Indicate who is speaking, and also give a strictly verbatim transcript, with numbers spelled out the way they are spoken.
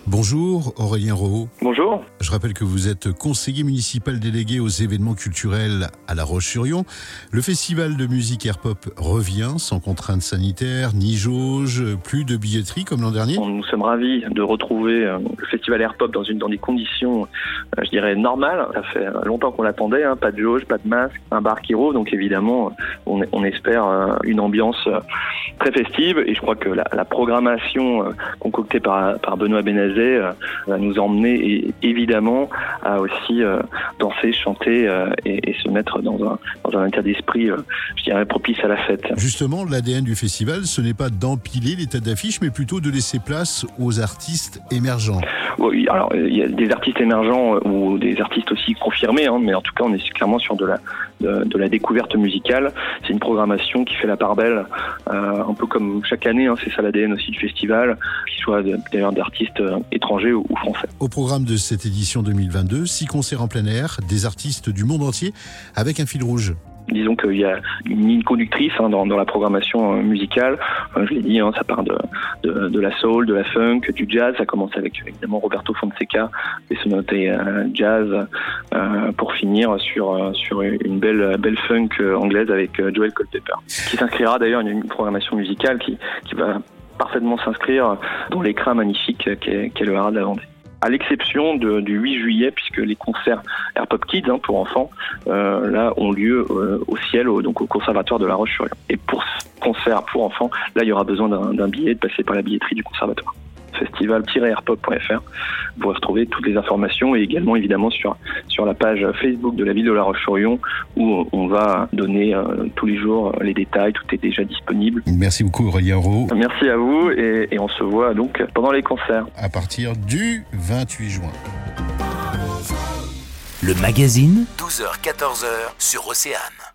Speaker 1: Bonjour Aurélien Rohaut.
Speaker 2: Bonjour.
Speaker 1: Je rappelle que vous êtes conseiller municipal délégué aux événements culturels à La Roche-sur-Yon. Le festival de musique Airpop revient sans contraintes sanitaires, ni jauge, plus de billetterie comme l'an dernier.
Speaker 2: Nous sommes ravis de retrouver le festival Airpop dans, une, dans des conditions, je dirais, normales. Ça fait longtemps qu'on l'attendait, hein. Pas de jauge, pas de masque, un bar qui roule. Donc évidemment, on, on espère une ambiance très festive. Et je crois que la, la programmation concoctée par, par Benoît Benazet va nous emmener et évidemment à aussi euh, danser, chanter euh, et, et se mettre dans un, dans un état d'esprit, euh, je dirais, propice à la fête.
Speaker 1: Justement, l'A D N du festival, ce n'est pas d'empiler les têtes d'affiche, mais plutôt de laisser place aux artistes émergents.
Speaker 2: Oui, alors il y a des artistes émergents ou des artistes aussi confirmés, hein, mais en tout cas on est clairement sur de la, de, de la découverte musicale. C'est une programmation qui fait la part belle, euh, un peu comme chaque année, hein, c'est ça l'A D N aussi du festival, qu'il soit d'ailleurs d'artistes étrangers ou français.
Speaker 1: Au programme de cette édition deux mille vingt-deux, six concerts en plein air, des artistes du monde entier avec un fil rouge.
Speaker 2: Disons qu'il y a une ligne conductrice hein, dans, dans la programmation euh, musicale. Euh, je l'ai dit, hein, ça part de, de, de la soul, de la funk, du jazz. Ça commence avec évidemment Roberto Fonseca, les sonorités euh, jazz, euh, pour finir sur, euh, sur une belle, belle funk euh, anglaise avec euh, Joel Culpepper, qui s'inscrira d'ailleurs une, une programmation musicale qui, qui va parfaitement s'inscrire dans l'écran magnifique qu'est, qu'est le Haras de la Vendée. À l'exception de, du huit juillet, puisque les concerts Airpop Kids hein, pour enfants, euh, là, ont lieu euh, au ciel, au, donc au Conservatoire de La Roche-sur-Yon. Et pour ce concert pour enfants, là, il y aura besoin d'un, d'un billet, de passer par la billetterie du Conservatoire. festival tiret airpop point f r. Vous pourrez retrouver toutes les informations et également évidemment sur, sur la page Facebook de la ville de La Roche-sur-Yon où on va donner euh, tous les jours les détails, tout est déjà disponible.
Speaker 1: Merci beaucoup Aurélien Rohaut.
Speaker 2: Merci à vous et, et on se voit donc pendant les concerts.
Speaker 1: À partir du vingt-huit juin.
Speaker 3: Le magazine, douze heures quatorze heures sur Océane.